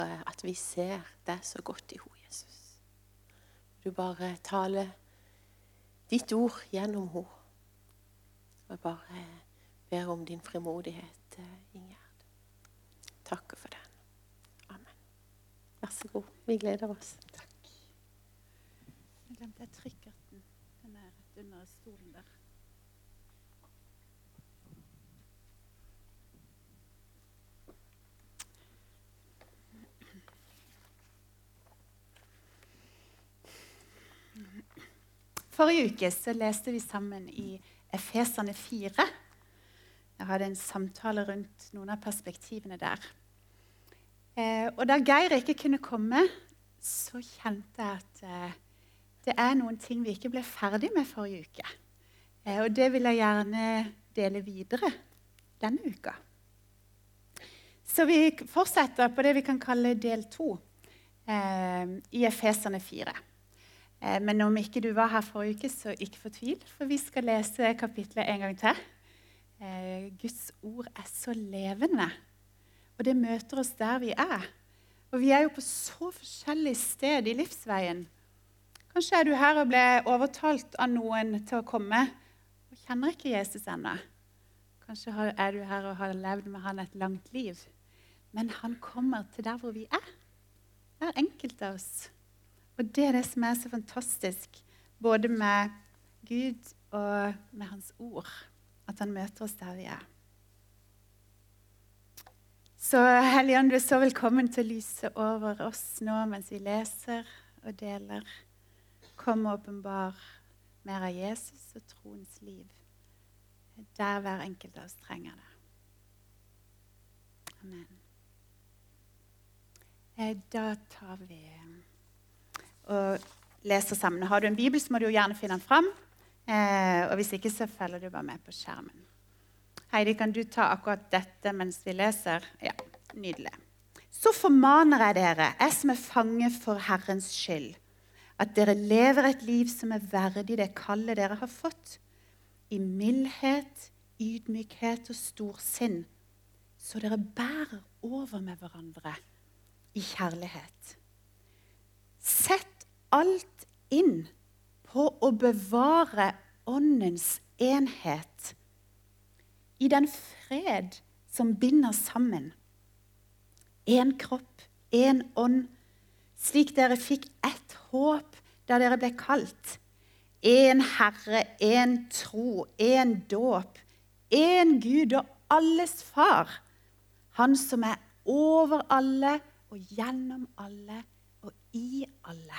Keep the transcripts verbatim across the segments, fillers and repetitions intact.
bare at vi ser deg så godt i henne, Jesus. Du bare taler ditt ord gjennom henne. Og jeg bare ber om din frimodighet, Ingjerd. Takk for den. Amen. Vær så god. Vi gleder oss. Takk. Jeg glemte jeg trykkerten. Den er rett under stolen der. Forrige uke så leste vi sammen i Efeserne fire. Jeg hadde en samtale rundt noen av perspektivene der. Eh, og da Geir ikke kunne komme, så kjente jeg at eh, det er noen ting vi ikke ble ferdig med forrige uke. Eh, og det vil jeg gjerne dele videre denne uka. Så vi fortsetter på det vi kan kalle del to eh, i Efeserne fire. Men om ikke du var her forrige uke, så ikke fortvil, for vi skal lese kapitlet en gang til. Eh, Guds ord er så levende, og det møter oss der vi er. Og vi er jo på så forskjellig sted i livsveien. Kanskje er du her og ble overtalt av noen til å komme, og kjenner ikke Jesus ennå. Kanskje er du her og har levd med han et langt liv. Men han kommer til der hvor vi er. Hver enkelt av oss. Og det er det som er så fantastisk, både med Gud og med hans ord, at han møter oss der vi er. Så Helligånd, du er så velkommen til å lyse over oss nå mens vi leser og deler. Kom og åpenbar mer av Jesus og troens liv, der hver enkelt av oss trenger det. Amen. Da tar vi og leser sammen. Har du en bibel, så må du jo gjerne finne den fram. Eh, og hvis ikke, så følger du bare med på skjermen. Heidi, kan du ta akkurat dette mens vi leser? Ja, nydelig. Så formaner jeg dere, jeg som er fange for Herrens skyld, at dere lever et liv som er verdig det kallet dere har fått, i mildhet, ydmykhet og storsinn, så dere bærer over med hverandre i kjærlighet. Sett alt inn på å bevare åndens enhet i den fred som binder sammen. En kropp, en ånd, slik dere fikk ett håp da dere ble kalt. En Herre, en tro, en dåp, en Gud og alles far. Han som er over alle og gjennom alle og i alle.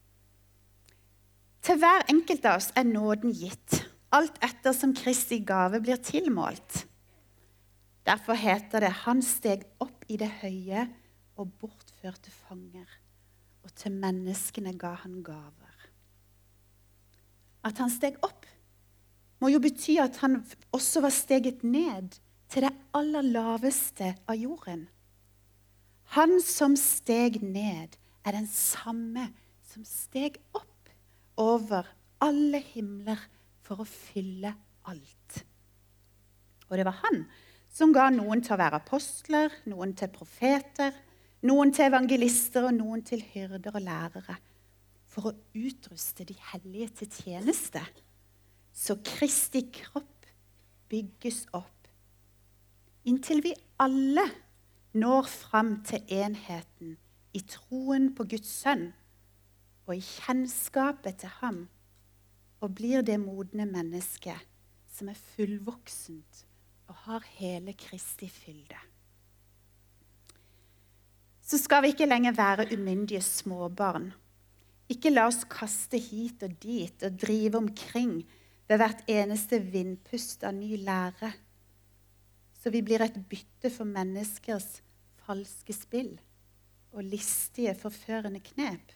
Til hver enkelt av oss er nåden gitt, alt etter som Kristi gave blir tilmålt. Derfor heter det, han steg opp i det høye og bortførte fanger, og til menneskene ga han gaver. At han steg opp må jo bety at han også var steget ned til det aller laveste av jorden. Han som steg ned er den samme som steg opp over alle himler for å fylle alt. Og det var han som ga noen til å være apostler, noen til profeter, noen til evangelister og noen til hyrder og lærere, for å utruste de hellige til tjeneste, så Kristi kropp bygges opp, inntil vi alle når fram til enheten i troen på Guds sønn, og i kjennskapet til ham, og blir det modne mennesket som er fullvoksent og har hele Kristi fylde. Så skal vi ikke lenger være umyndige småbarn. Ikke la oss kaste hit og dit og drive omkring ved hvert eneste vindpust av ny lære, så vi blir et bytte for menneskers falske spill og listige, forførende knep.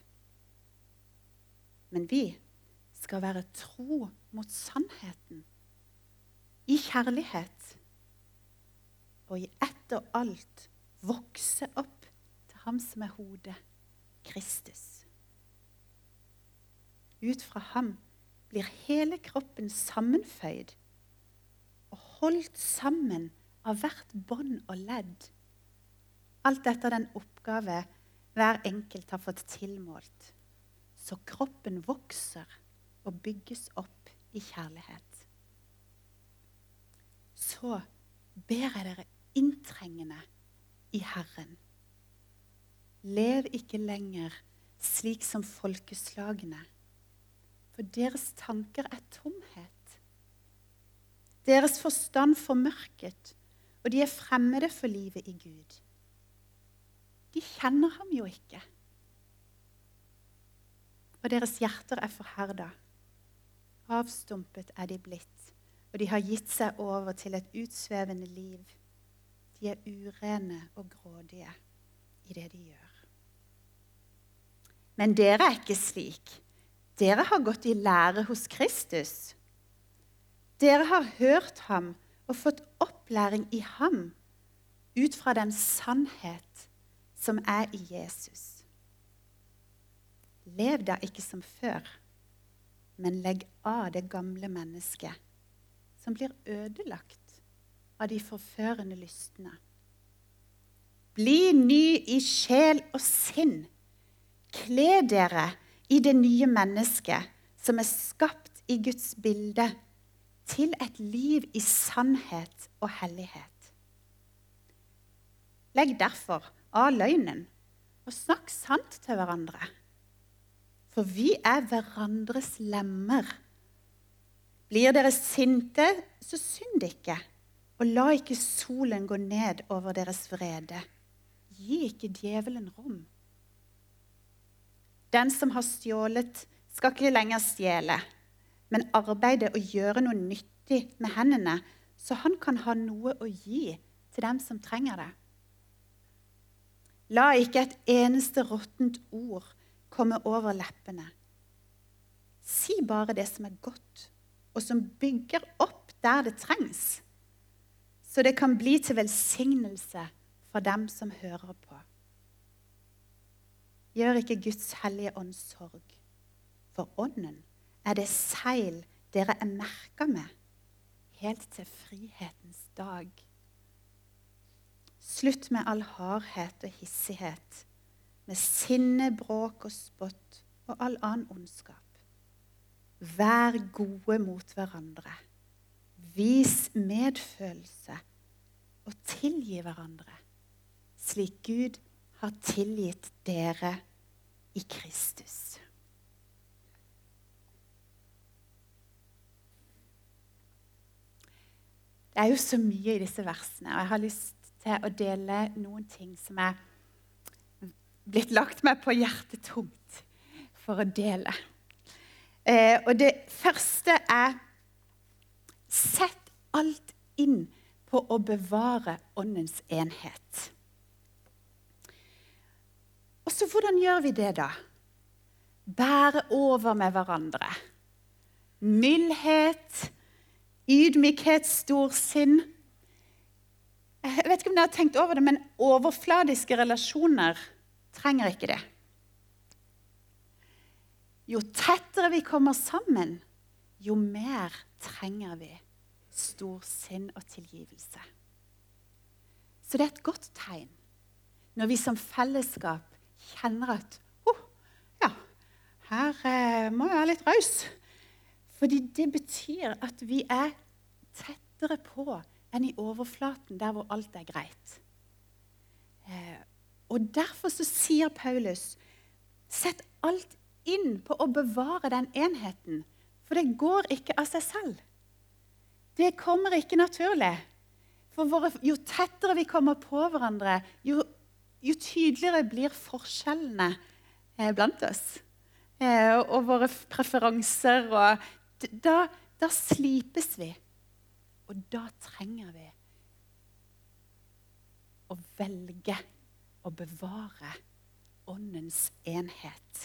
Men vi skal være tro mot sannheten, i kjærlighet, og i ett og alt vokse opp til ham som er hodet, Kristus. Ut fra ham blir hele kroppen sammenføyd og holdt sammen av hvert bånd og ledd, alt etter den oppgave oppgave hver enkelt har fått tilmålt, så kroppen vokser og bygges opp i kjærlighet. Så ber jeg dere inntrengende i Herren. Lev ikke lenger slik som folkeslagene, for deres tanker er tomhet. Deres forstand formørket, og de er fremmede for livet i Gud. De kjenner ham jo ikke. Og deres hjerter er forherdet. Avstumpet er de blitt, og de har gitt seg over til et utsvevende liv. De er urene og grådige i det de gjør. Men dere er ikke slik. Dere har gått i lære hos Kristus. Dere har hørt ham og fått opplæring i ham ut fra den sannhet som er i Jesus. Lev da ikke som før, men legg av det gamle mennesket som blir ødelagt av de forførende lystene. Bli ny i sjel og sinn. Kle dere i det nye mennesket som er skapt i Guds bilde, til et liv i sannhet og hellighet. Legg derfor av løgnen og snakk sant til hverandre. For vi er hverandres lemmer. Blir dere sinte, så synd ikke, og la ikke solen gå ned over deres vrede. Gi ikke djevelen rom. Den som har stjålet, skal ikke lenger stjele, men arbeide og gjøre noe nyttig med hendene, så han kan ha noe å gi til dem som trenger det. La ikke et eneste råttent ord komme over leppene. Si bare det som er godt, og som bygger opp der det trengs, så det kan bli til velsignelse for dem som hører på. Gjør ikke Guds hellige ånd sorg, for ånden er det seil dere er merket med, helt til frihetens dag. Slutt med all hardhet og hissighet, med sinne, bråk og spott og all annen ondskap. Vær gode mot hverandre. Vis medfølelse og tilgi hverandre, slik Gud har tilgitt dere i Kristus. Det er jo så mye i disse versene, og jeg har lyst til å dele noen ting som er blitt lagt meg på hjertet tungt for å dele. Eh, og det første er, sett alt inn på å bevare åndens enhet. Og så hvordan gjør vi det da? Bære over med hverandre. Mildhet, ydmykhet, storsinn. Jeg vet ikke om dere har tenkt over det, men overfladiske relasjoner trenger ikke det. Jo tettere vi kommer sammen, jo mer trenger vi storsinn og tilgivelse. Så det er et godt tegn når vi som fellesskap kjenner at oh, ja, her eh, må jeg være litt raus. Fordi det betyr at vi er tettere på enn i overflaten, der hvor alt er greit. Eh, og derfor så sier Paulus, sett alt inn på å bevare den enheten, for det går ikke av seg selv. Det kommer ikke naturlig. For våre, jo tettere vi kommer på hverandre, jo, jo tydeligere blir forskjellene eh, blant oss. Eh, og våre preferanser, og da, da slipes vi. Og da trenger vi å velge å bevare åndens enhet.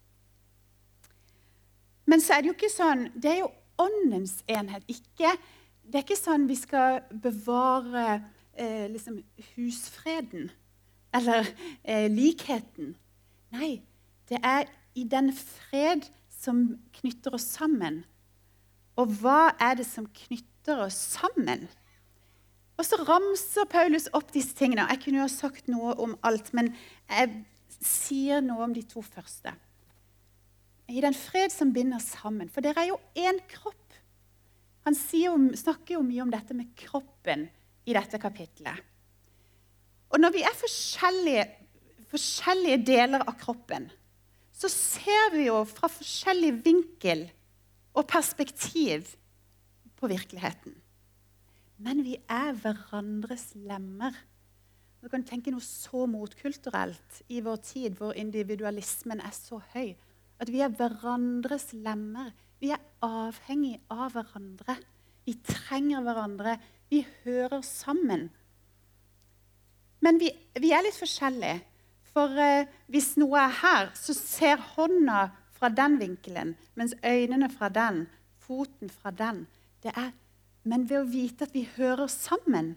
Men så er det jo ikke sånn, det er jo åndens enhet, ikke, det er ikke sånn vi skal bevare eh, liksom husfreden, eller eh, likheten. Nei, det er i den fred som knytter oss sammen. Og hva er det som knytter oss sammen? Og så ramser Paulus opp disse tingene. Jeg kunne jo ha sagt noe om alt, men jeg sier noe om de to første. I den fred som binder sammen, for dere er jo en kropp. Han sier jo, snakker jo mye om dette med kroppen i dette kapitlet. Og når vi er forskjellige, forskjellige deler av kroppen, så ser vi jo fra forskjellig vinkel og perspektiv på virkeligheten. Men vi er hverandres lemmer. Du kan tenke noe så motkulturelt i vår tid, hvor individualismen er så høy, at vi er hverandres lemmer. Vi er avhengig av hverandre. Vi trenger hverandre. Vi hører sammen. Men vi, vi er litt forskjellige. For eh, hvis noe er her, så ser hånda fra den vinkelen, mens øynene fra den, foten fra den. Det er, men ved å vite at vi hører sammen,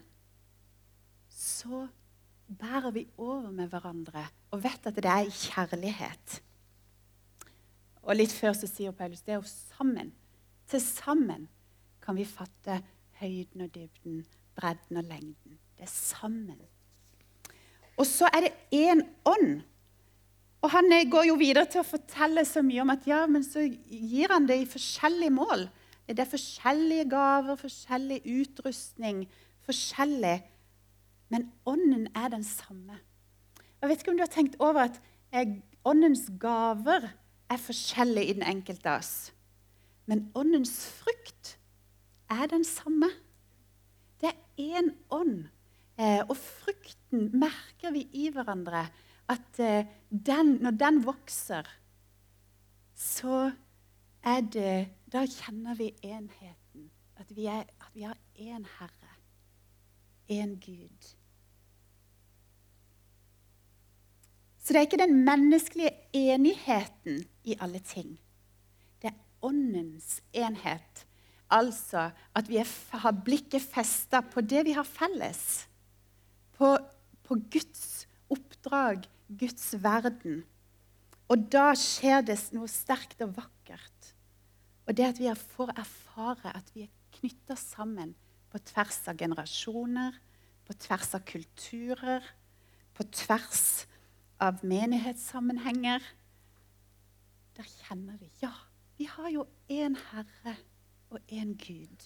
så bærer vi over med hverandre og vet at det er i kjærlighet. Og litt før så sier Paulus, det er jo sammen. Til sammen kan vi fatte høyden og dybden, bredden og lengden. Det er sammen. Og så er det en ånd. Og han går jo videre til å fortelle så mye om at ja, men så gir han det i forskjellige mål. Det er forskjellige gaver, forskjellig utrustning, forskjellig. Men ånden er den samme. Jeg vet ikke om du har tenkt over at åndens gaver er forskjellige i den enkelte av oss. Men åndens frukt er den samme. Det er en ånd. Og frukten merker vi i hverandre. At den, når den vokser, så er det, da kjenner vi enheten. At vi, er, at vi har en Herre, en Gud. Så det er ikke den menneskelige enigheten i alle ting. Det er åndens enhet. Altså at vi er, har blikket festet på det vi har felles. På, på Guds oppdrag, Guds verden. Og da skjer det noe sterkt og vakkert. Og det at vi får erfare at vi er knyttet sammen på tvers av generasjoner, på tvers av kulturer, på tvers av menighetssammenhenger. Der kjenner vi, ja, vi har jo en Herre og en Gud.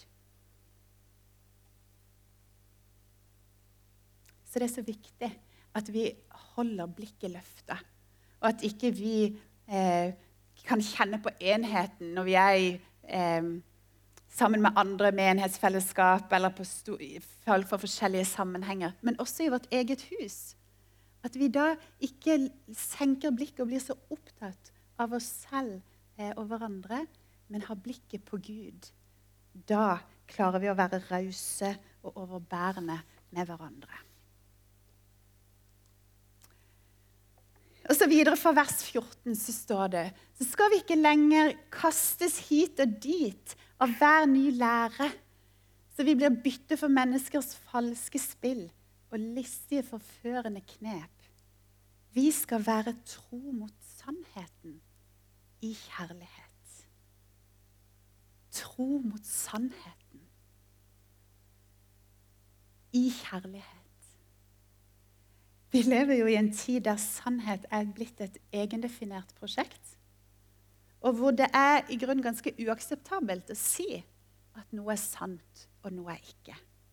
Så det er så viktig at vi holder blikket løftet, og at ikke vi eh, kan kjenne på enheten når vi er i, eh, sammen med andre menighetsfellesskap eller på folk for forskjellige sammenhenger, men også i vårt eget hus. At vi da ikke senker blikket og blir så opptatt av oss selv eh, og hverandre, men har blikket på Gud. Da klarer vi å være rause og overbærende med hverandre. Og så videre fra vers fjorten så står det, så skal vi ikke lenger kastes hit og dit av hver ny lære, så vi blir bytte for menneskers falske spill og listige forførende knep. Vi skal være tro mot sannheten i kjærlighet. Tro mot sannheten i kjærlighet. Vi lever jo i en tid der sannhet er blitt et egendefinert prosjekt, og hvor det er i grunnen ganske uakseptabelt å si at noe er sant og noe er ikke.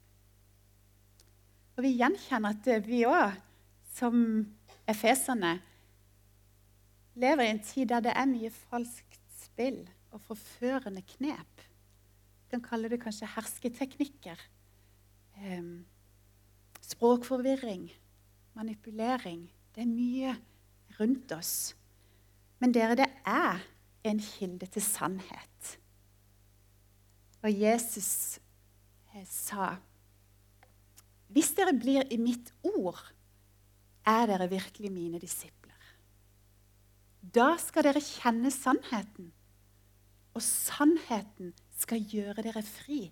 Og vi gjenkjenner at vi også, som efeserne, lever i en tid der det er mye falskt spill og forførende knep. Vi kan kalle det kanskje hersketeknikker, eh, språkforvirring, manipulering. Det er mye rundt oss. Men dere, det er en kilde til sannhet. Og Jesus sa, hvis dere blir i mitt ord, er dere virkelig mine disipler. Da skal dere kjenne sannheten, og sannheten skal gjøre dere fri.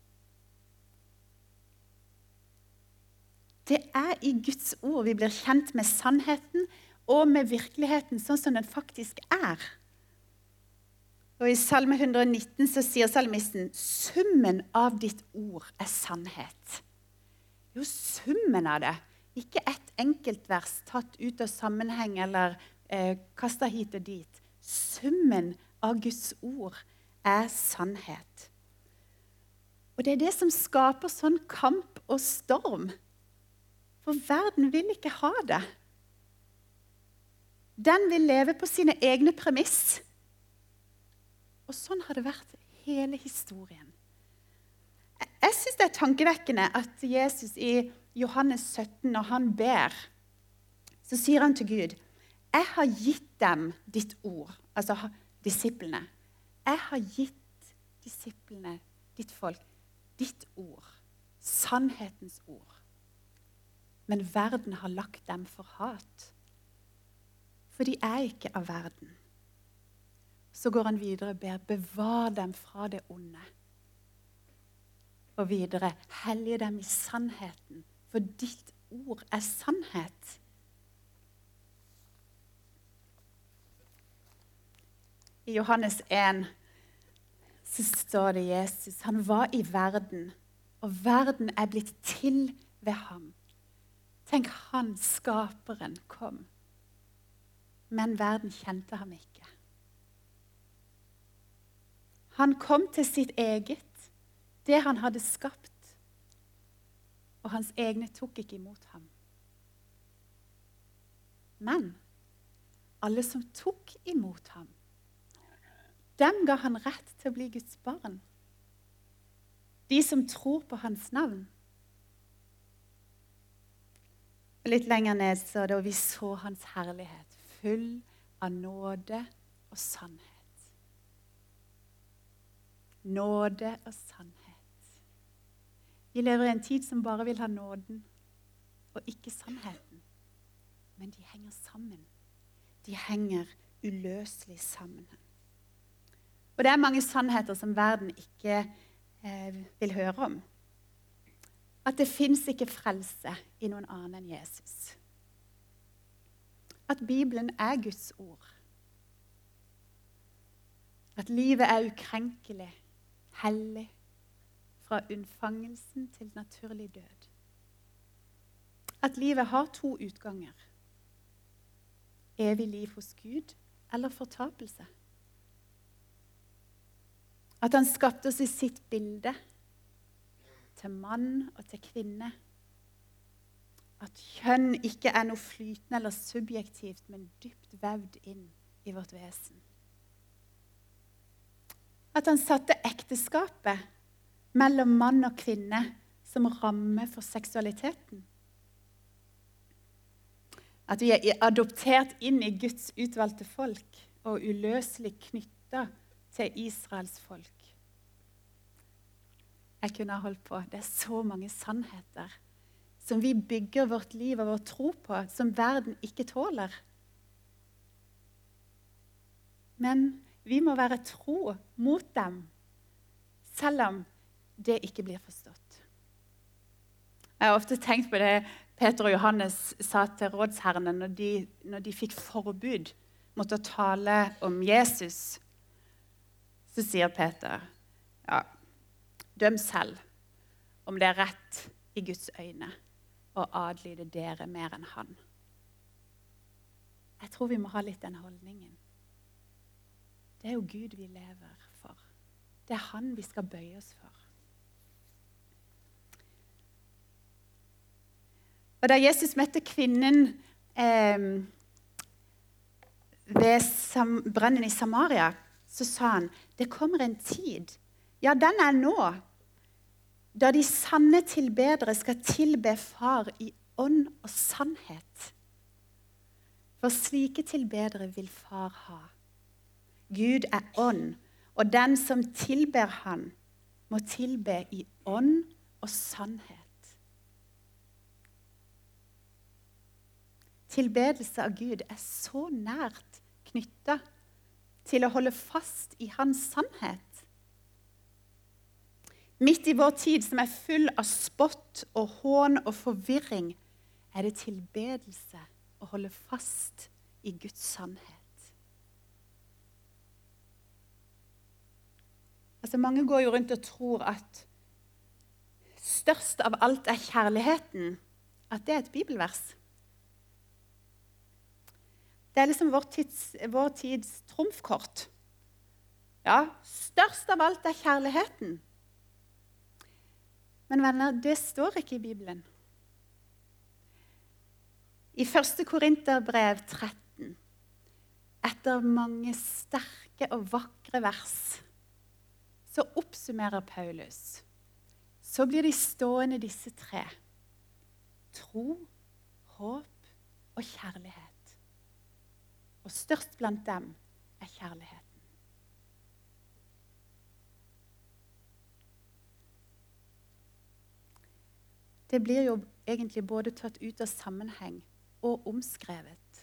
Det er i Guds ord vi blir kjent med sannheten og med virkeligheten sånn som den faktisk er. Og i Salme hundre og nitten så sier salmisten, summen av ditt ord er sannhet. Jo, summen av det. Ikke ett enkeltvers tatt ut av sammenheng eller eh, kastet hit og dit. Summen av Guds ord er sannhet. Og det er det som skaper sånn kamp og storm. For verden vil ikke ha det. Den vil leve på sine egne premiss. Og sånn har det vært hele historien. Jeg synes det er tankevekkende at Jesus i Johannes sytten, når han ber, så sier han til Gud, jeg har gitt dem ditt ord, altså disiplene. Jeg har gitt disiplene, ditt folk, ditt ord, sannhetens ord. Men verden har lagt dem for hat. For de er ikke av verden. Så går han videre og ber, bevar dem fra det onde. Og videre, hellige dem i sannheten, for ditt ord er sannhet. I Johannes en så står det Jesus, han var i verden, og verden er blitt til ved ham. Tenk, han, skaperen, kom. Men verden kjente ham ikke. Han kom til sitt eget, det han hadde skapt, og hans egne tok ikke imot ham. Men alle som tok imot ham, dem ga han rett til å bli Guds barn. De som tror på hans navn. Litt lenger ned så det, og vi så hans herlighet, full av nåde og sannhet. Nåde og sannhet. Vi lever i en tid som bare vil ha nåden, og ikke sannheten. Men de henger sammen. De henger uløselig sammen. Og det er mange sannheter som verden ikke eh, vil høre om. At det finnes ikke frelse i noen annen enn Jesus. At Bibelen er Guds ord. At livet er ukrenkelig, hellig, fra unnfangelsen til naturlig død. At livet har to utganger. Evig liv hos Gud eller fortapelse. At han skapte oss i sitt bilde, til mann og til kvinne. At kjønn ikke er noe flytende eller subjektivt, men dypt vevd inn i vårt vesen. At han satte ekteskapet mellom mann og kvinne som ramme for seksualiteten. At vi er adoptert inn i Guds utvalgte folk og uløselig knyttet til Israels folk. Jeg kunne ha holdt på. Det er så mange sannheter som vi bygger vårt liv og vår tro på, som verden ikke tåler. Men vi må være tro mot dem, selv om det ikke blir forstått. Jeg har ofte tenkt på det Peter og Johannes sa til rådsherrene når de, når de fikk forbud mot å tale om Jesus. Så sier Peter, ja, døm selv om det er rett i Guds øyne å adlyde dere mer enn han. Jeg tror vi må ha litt den holdningen. Det er jo Gud vi lever for. Det er han vi skal bøye oss for. Og da Jesus møtte kvinnen eh, ved Sam- brønnen i Samaria, så sa han, det kommer en tid, ja den er nå, da de sanne tilbedere skal tilbe far i ånd og sannhet. For slike tilbedere vil far ha. Gud er ånd, og den som tilber han, må tilbe i ånd og sannhet. Tilbedelse av Gud er så nært knyttet til å holde fast i hans sannhet. Midt i vår tid som er full av spott og hån og forvirring, er det tilbedelse å holde fast i Guds sannhet. Altså, mange går jo rundt og tror at størst av alt er kjærligheten, at det er et bibelvers. Det er liksom vår tids, vår tids trumfkort. Ja, størst av alt er kjærligheten. Men venner, det står ikke i Bibelen. I første Korinterbrev tretten, etter mange sterke og vakre vers, så oppsummerer Paulus. Så blir de stående disse tre. Tro, håp og kjærlighet. Og størst blant dem er kjærligheten. Det blir jo egentlig både tatt ut av sammenheng og omskrevet.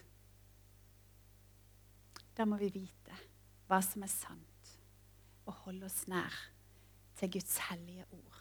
Da må vi vite hva som er sant, og holde oss nær til Guds hellige ord.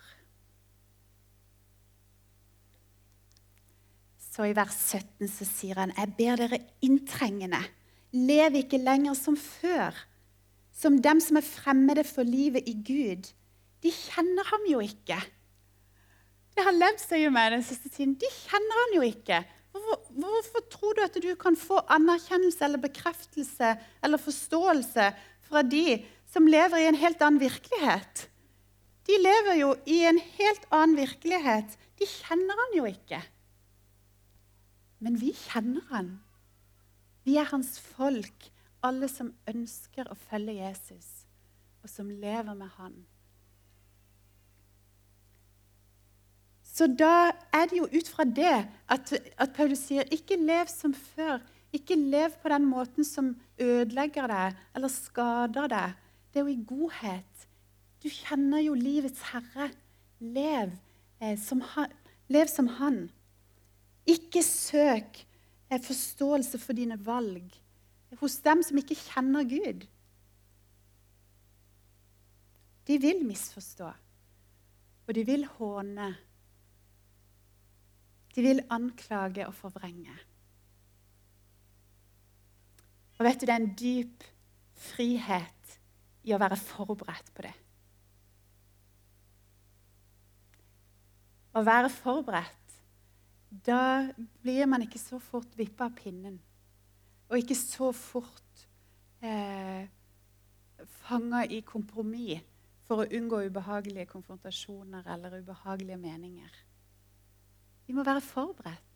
Så i vers sytten så sier han, jeg ber dere inntrengende, lev ikke lenger som før, som dem som er fremmede for livet i Gud. De kjenner ham jo ikke. Det har levd seg med den siste tiden. De kjenner han jo ikke. Hvorfor, hvorfor tror du at du kan få anerkjennelse eller bekreftelse eller forståelse fra de som lever i en helt annen virkelighet? De lever jo i en helt annen virkelighet. De kjenner han jo ikke. Men vi kjenner han. Vi er hans folk, alle som ønsker å følge Jesus, og som lever med han. Så da er det jo ut fra det at, at Paulus sier, ikke lev som før, ikke lev på den måten som ødelegger deg, eller skader deg. Det er jo i godhet. Du kjenner jo livets herre. Lev, eh, som, han, lev som han. Ikke søk eh, forståelse for dine valg hos dem som ikke kjenner Gud. De vil misforstå, og de vil håne. De vil anklage og forvrenge. Og vet du, det er en dyp frihet i å være forberedt på det. Å være forberedt, da blir man ikke så fort vippet av pinnen, og ikke så fort eh, fanget i kompromiss for å unngå ubehagelige konfrontasjoner eller ubehagelige meninger. Vi må være forberedt.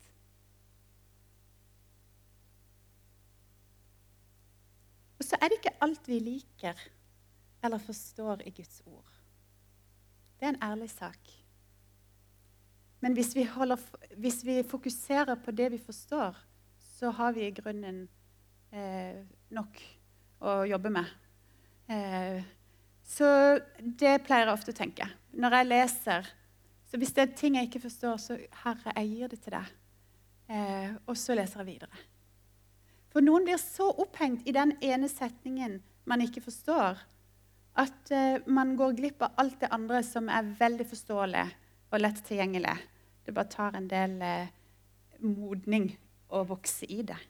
Og så er det ikke alt vi liker eller forstår i Guds ord. Det er en ærlig sak. Men hvis vi, holder, hvis vi fokuserer på det vi forstår, så har vi i grunnen eh, nok å jobbe med. Eh, så det pleier jeg ofte å tenke. Når jeg leser, så hvis det er ting jeg ikke forstår, så Herre, jeg gir det til deg. Eh, og så leser jeg videre. For noen blir så opphengt i den ene setningen man ikke forstår, at eh, man går glipp av alt det andre som er veldig forståelig og lett tilgjengelig. Det bare tar en del eh, modning å vokse i det.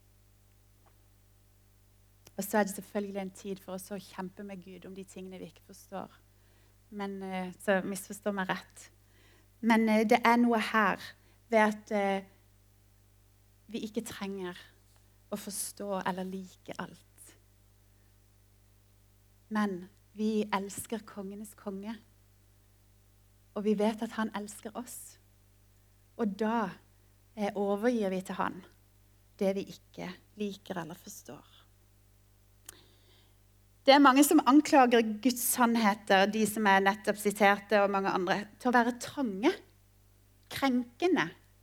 Og så er det selvfølgelig en tid for oss å kjempe med Gud om de tingene vi ikke forstår. Men, eh, så misforstår meg rett. Men eh, det er noe her ved at eh, vi ikke trenger å forstå eller like alt. Men vi elsker kongenes konge. Og vi vet at han elsker oss. Og da eh, overgir vi til han det vi ikke liker eller forstår. Det er mange som anklager Guds sannheter, de som er nettopp siterte, og mange andre, til å være trange, krenkende,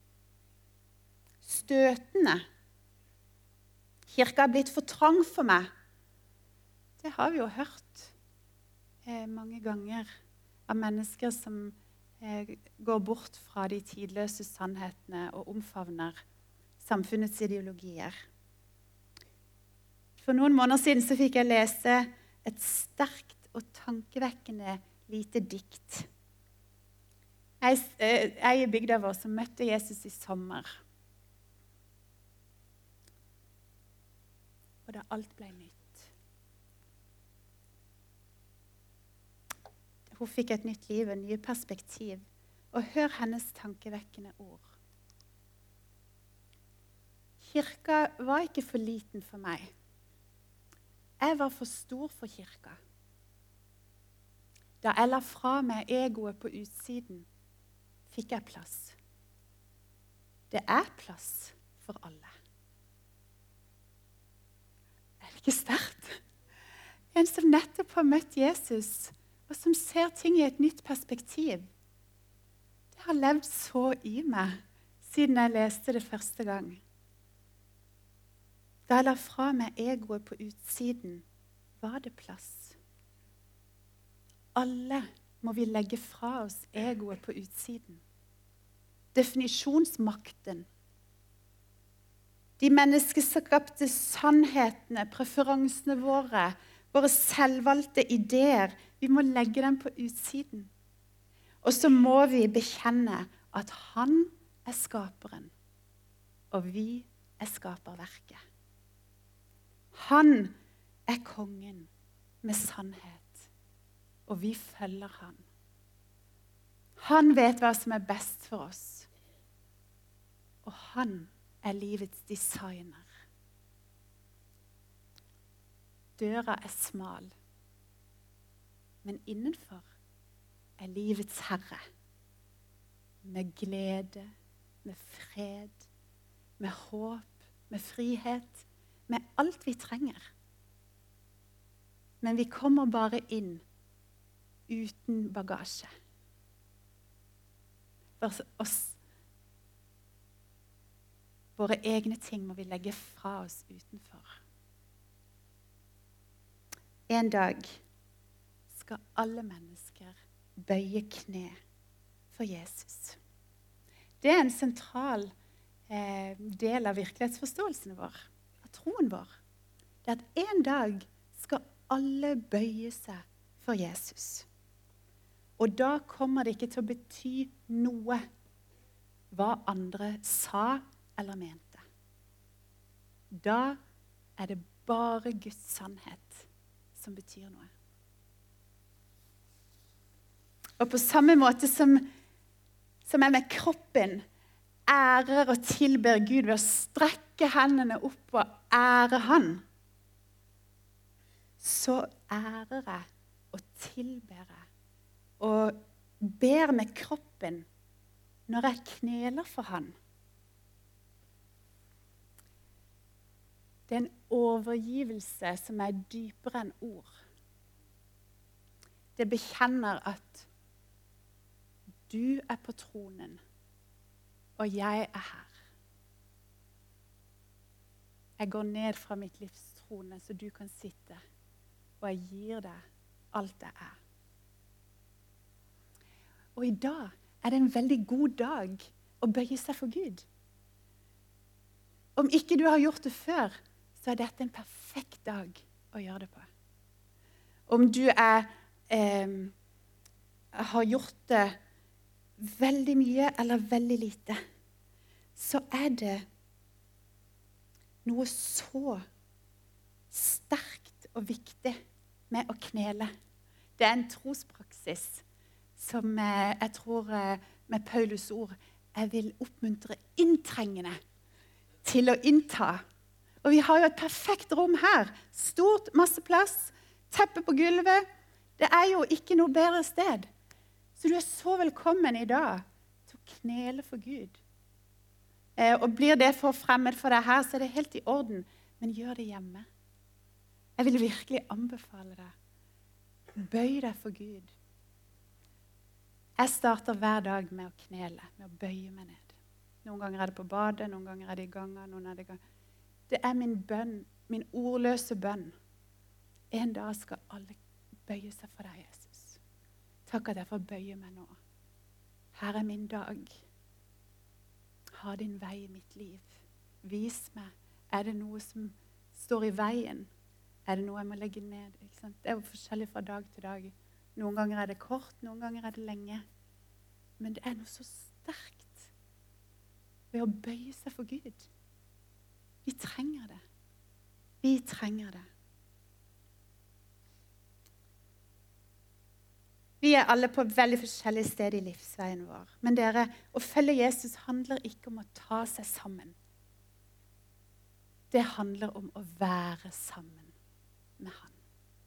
støtende. Kirka har blitt for trang for meg. Det har vi jo hørt eh, mange ganger av mennesker som eh, går bort fra de tidløse sannhetene og omfavner samfunnets ideologier. For noen måneder siden så fikk jeg lese et sterkt og tankevekkende lite dikt. Jeg, jeg i bygda vår som møtte Jesus i sommer. Og da alt ble nytt. Hun fikk et nytt liv, en ny perspektiv. Og hør hennes tankevekkende ord. Kirka var ikke for liten for meg. Jeg var for stor for kirka. Da jeg la fra meg egoet på utsiden, fikk jeg plass. Det er plass for alle. Er det ikke sterkt? En som nettopp har møtt Jesus, og som ser ting i et nytt perspektiv. Det har levd så i meg siden jeg leste det første gang. Da jeg la fra meg egoet på utsiden, var det plass. Alle må vi legge fra oss egoet på utsiden. Definisjonsmakten. De menneskeskapte sannhetene, preferansene våre, våre selvvalgte ideer, vi må legge dem på utsiden. Og så må vi bekjenne at han er skaperen, og vi er skaperverket. Han er kongen med sannhet, og vi følger han. Han vet hva som er best for oss, og han er livets designer. Døra er smal, men innenfor er livets herre. Med glede, med fred, med håp, med frihet, med alt vi trenger. Men vi kommer bare inn uten bagasje. For oss, våre egne ting må vi legge fra oss utenfor. En dag skal alle mennesker bøye kne for Jesus. Det er en sentral eh, del av virkelighetsforståelsen vår, av troen vår. Det er at en dag skal alle bøye seg for Jesus. Og da kommer det ikke til å bety noe hva andre sa eller mente. Da er det bare Guds sannhet som betyr noe. Og på samme måte som, som jeg med kroppen ærer og tilber Gud ved å strekke hendene opp og ære han, så ærer jeg og tilber jeg og ber med kroppen når jeg kneler for han. Det er en overgivelse som er dypere enn ord. Det bekjenner at du er på tronen, og jeg er her. Jeg går ned fra mitt livs trone, så du kan sitte, og jeg gir deg alt jeg er. Og i dag er det en veldig god dag å bøye seg for Gud. Om ikke du har gjort det før, så er dette en perfekt dag å gjøre det på. Om du er, eh, har gjort det veldig mye eller veldig lite, så er det noe så sterkt og viktig med å knele. Det er en trospraksis som eh, jeg tror eh, med Paulus ord jeg vil oppmuntre inntrengende til å innta. Og vi har jo et perfekt rom her. Stort, masse plass, teppe på gulvet. Det er jo ikke noe bedre sted. Så du er så velkommen i dag til å knele for Gud. Eh, og blir det for fremmed for deg her, så er det helt i orden. Men gjør det hjemme. Jeg vil virkelig anbefale deg. Bøy deg for Gud. Jeg starter hver dag med å knele, med å bøye meg ned. Noen ganger er det på badet, noen ganger er det i gangen, noen er det i gangen. Det er min bønn, min ordløse bønn. En dag skal alle bøye seg for deg, Jesus. Takk at jeg får bøye meg nå. Her er min dag. Ha din vei i mitt liv. Vis meg. Er det noe som står i veien? Er det noe jeg må legge ned? Ikke sant? Det er jo forskjellig fra dag til dag. Noen ganger er det kort, noen ganger er det lenge. Men det er noe så sterkt ved å bøye seg for Gud. Vi trenger det. Vi trenger det. Vi er alle på veldig forskjellige steder i livsveien vår. Men dere, å følge Jesus handler ikke om å ta seg sammen. Det handler om å være sammen med han.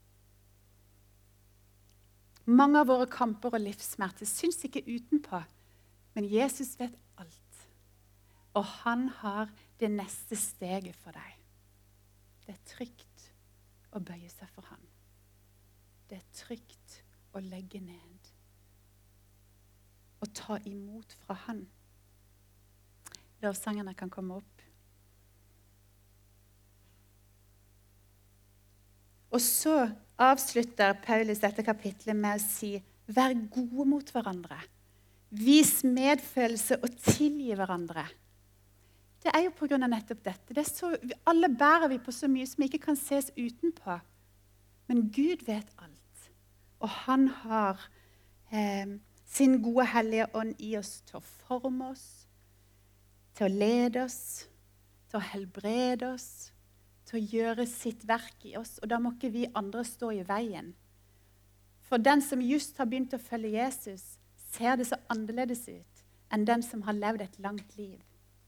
Mange av våre kamper og livssmerter syns ikke utenpå, men Jesus vet alt. Og han har det neste steget for deg. Det er trygt å bøye seg for han. Det er trygt å legge ned og ta imot fra han. Lovsangerne kan komme opp. Og så avslutter Paulus dette kapitlet med å si, vær gode mot hverandre. Vis medfølelse og tilgi hverandre. Det er jo på grunn av nettopp dette. Det er så, alle bærer vi på så mye som ikke kan ses utenpå. Men Gud vet alt. Og han har eh, sin gode hellige ånd i oss til å forme oss, til å lede oss, til å helbrede oss, til å gjøre sitt verk i oss. Og da må ikke vi andre stå i veien. For den som just har begynt å følge Jesus, ser det så annerledes ut enn den som har levd et langt liv.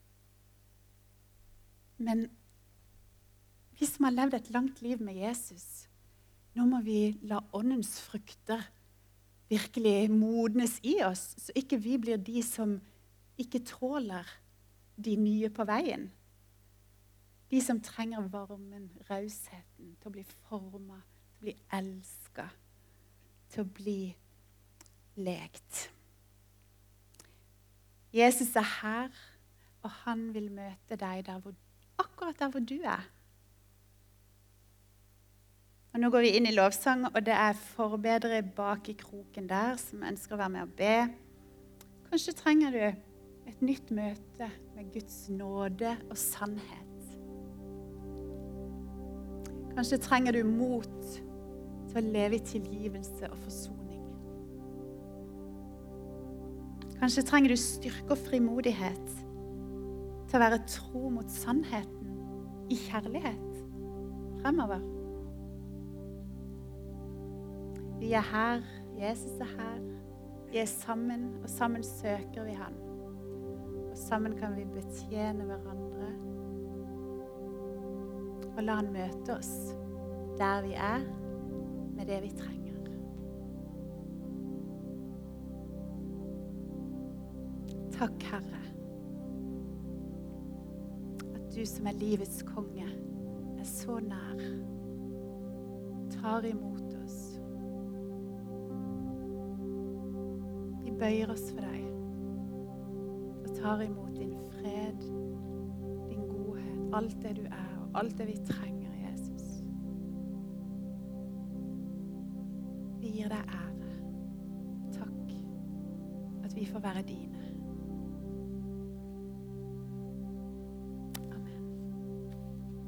Men vi som har levd et langt liv med Jesus, nå må vi la åndens frukter virkelig modnes i oss, så ikke vi blir de som ikke tåler de nye på veien. De som trenger varmen, rausheten, til å bli formet, til å bli elsket, til å bli lekt. Jesus er her, og han vil møte deg der hvor, akkurat der hvor du er. Og nå går vi inn i lovsang, og det er forbedere bak i kroken der som ønsker å være med og be. Kanskje trenger du et nytt møte med Guds nåde og sannhet. Kanskje trenger du mot til å leve i tilgivelse og forsoning. Kanskje trenger du styrke og frimodighet til å være tro mot sannheten i kjærlighet fremover. Vi er her, Jesus er her, vi er sammen, og sammen søker vi han. Og sammen kan vi betjene hverandre, og la han møte oss der vi er, med det vi trenger. Takk, Herre, at du som er livets konge, er så nær, tar imot oss. Vi bøyer oss for deg, og tar imot din fred, din godhet, alt det du er, og alt det vi trenger, Jesus. Vi gir deg ære. Takk at vi får være dine.